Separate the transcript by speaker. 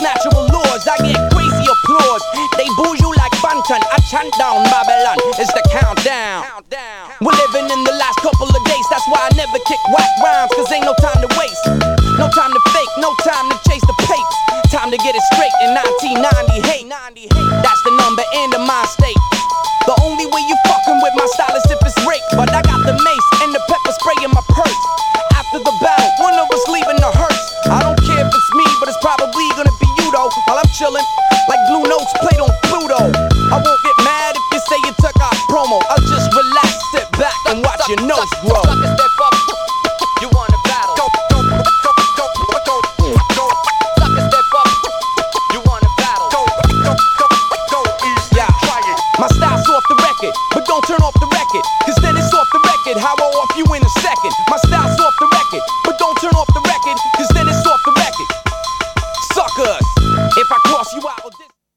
Speaker 1: natural laws. I get crazy applause. They boo you like Banton. I chant down Babylon. It's the countdown. We're living in the last couple of days. That's why I never kick whack rhymes, cause ain't no time to waste. No time to fake, no time to chase the papes. Time to get it straight in 1998. That's the number in the mind state. The only way you fucking with my style is if it's rape. But I got the mace and the pepper spray in my purse. After the battle, one of us leaving the hearse. I don't care if it's me, but it's probably gonna be you though. While I'm chillin', like Blue Notes played on Pluto. I won't get mad if you say you took our promo. I'll just relax, sit back and watch your nose grow.
Speaker 2: Sucker, step up. You wanna battle? Sucker, step up. You wanna battle?
Speaker 1: Yeah, my style's off the record, but don't turn off the record, cause then it's off the record how I off you in the